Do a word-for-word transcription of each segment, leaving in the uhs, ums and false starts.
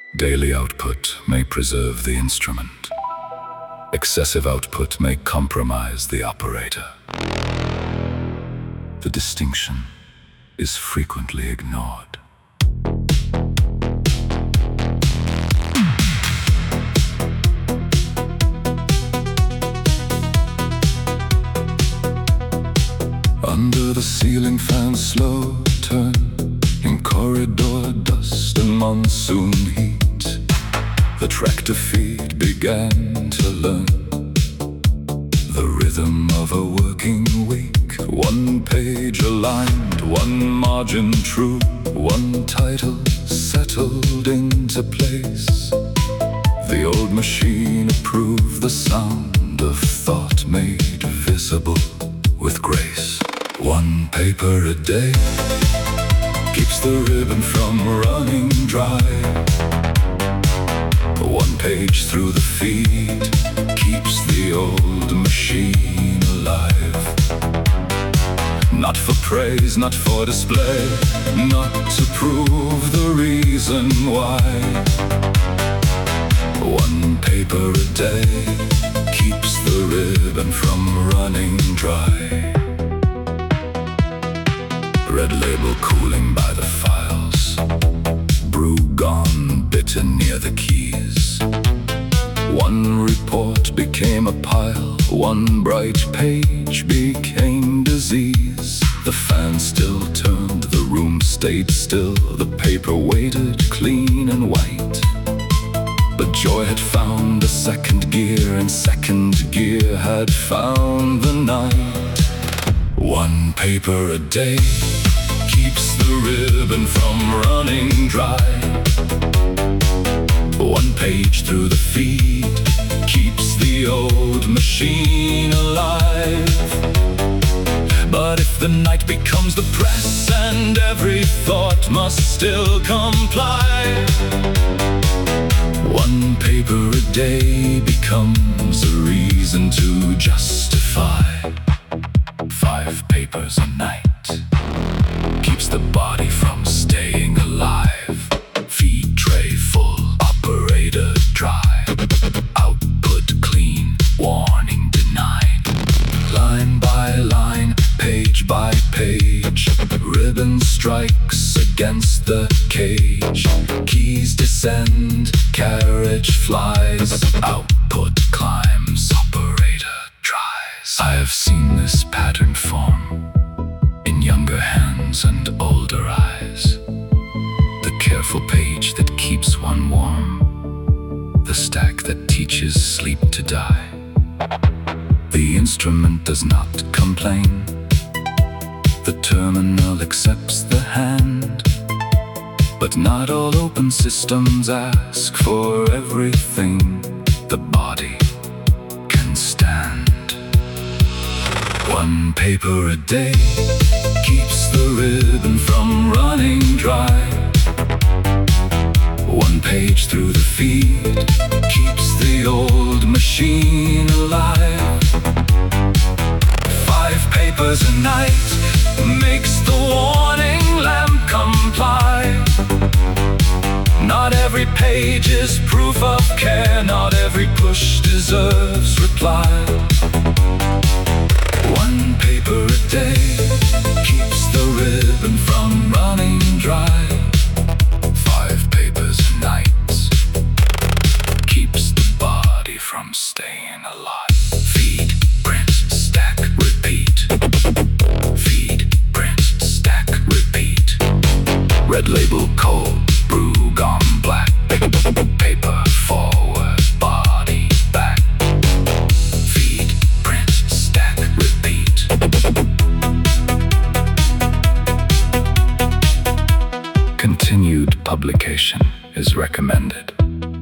Daily output may preserve the instrument. Excessive output may compromise the operator. The distinction is frequently ignored. Under the ceiling fan's slow turn, in corridor dust and monsoon heat, the tractor feet began to learn the rhythm of a working week. One page aligned, one margin true, one title settled into place. The old machine approved, the sound of thought made visible with grace. One paper a day keeps the ribbon from running dry. One page through the feed keeps the old machine alive. Not for praise, not for display, not to prove the reason why. One paper a day keeps the ribbon from running dry. Red label cooling by the files, brew gone bitter near the keys. One report became a pile, one bright page became disease. The fan still turned, the room stayed still, the paper waited clean and white. But joy had found a second gear, and second gear had found the night. One paper a day keeps the ribbon from running dry. One page through the feed keeps the old machine alive. But if the night becomes the press and every thought must still comply, one paper a day becomes a reason to justify. Five papers a night keeps the body from staying alive. Feed tray full, operator dry. Output clean, warning denied. Line by line, page by page, ribbon strikes against the cage. Keys descend, carriage flies. Output climbs, operator dries. I have seen this pattern form in younger hands and older eyes. The careful page that keeps one warm, the stack that teaches sleep to die. The instrument does not complain, the terminal accepts the hand. But not all open systems ask for everything the body can stand. One paper a day keeps the ribbon from running dry. One page through the feed keeps the old machine alive. Five papers a night makes the warning lamp comply. Not every page is proof of care, not every push deserves reply. One paper a day keeps the ribbon from running dry. Five papers a night keeps the body from staying alive. Feed, print, stack, repeat. Feed, print, stack, repeat. Red label cold, brew gone black. Paper forward, body back. Feed, print, stack, repeat. Continued publication is recommended.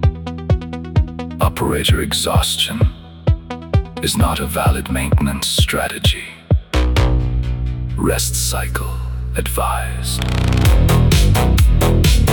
Operator exhaustion is not a valid maintenance strategy. Rest cycle advised.